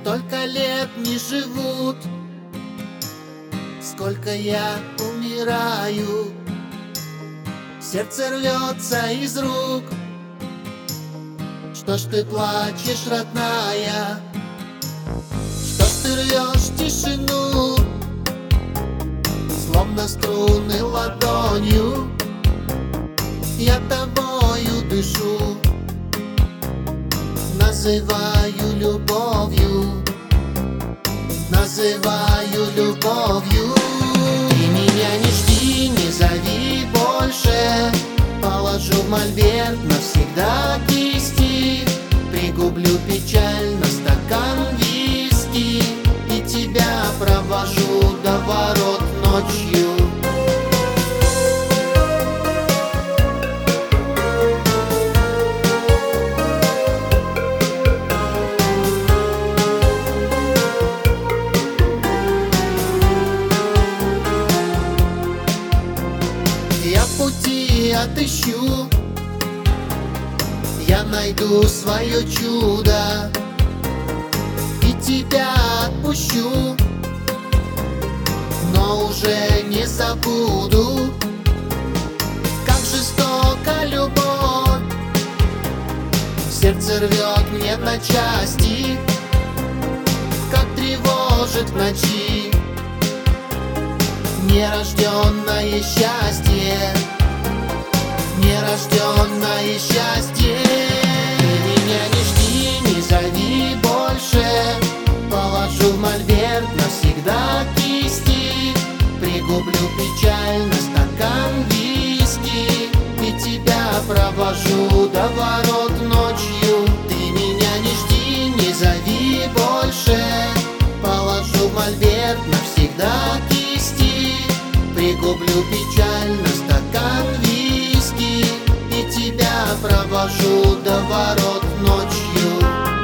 столько лет не живут, сколько я умираю. Сердце рвется из рук. Что ж ты плачешь, родная? Что ж ты рвешь тишину, словно струны ладонью? Я тобою дышу, называю любовью, называю любовью. Ты меня не жди, не зови больше, положу в мольберт навсегда кисти, пригублю печаль на стакан виски и тебя провожу до ворот ночью. Я пути отыщу, я найду свое чудо и тебя отпущу, но уже не забуду, как жестока любовь. Сердце рвет мне на части, как тревожит в ночи нерожденное счастье, нерожденное счастье. Ты меня не жди, не зови больше, положу в мольберт навсегда кисти, пригублю печаль на стакан виски и тебя провожу до ворот ночью. Ты меня не жди, не зови больше, положу в мольберт навсегда кисти, пригублю печаль на стакан виски и тебя провожу до ворот ночью.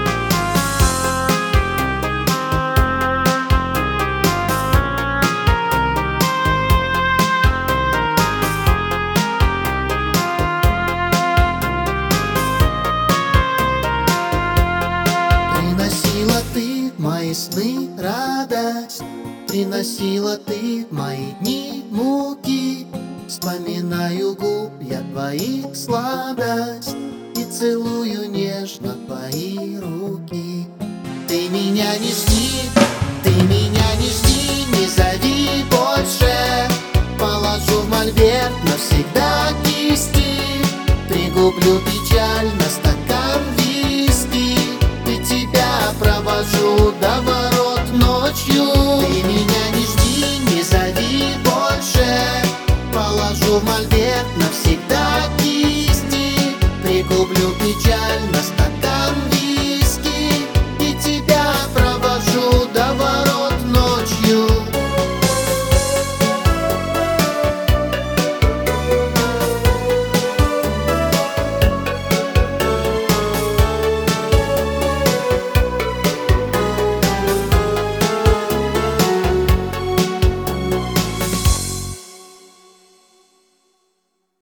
Приносила ты в мои сны радость, приносила ты в мои дни муки. Вспоминаю губ я твоих сладость и целую нежно твои руки. Ты меня не жди, ты меня не жди, не зови больше, положу в мольберт навсегда кисти, пригублю печаль на стакан виски и тебя провожу до ворот ночью. Ты меня не жди, не зови больше, положу в мольберт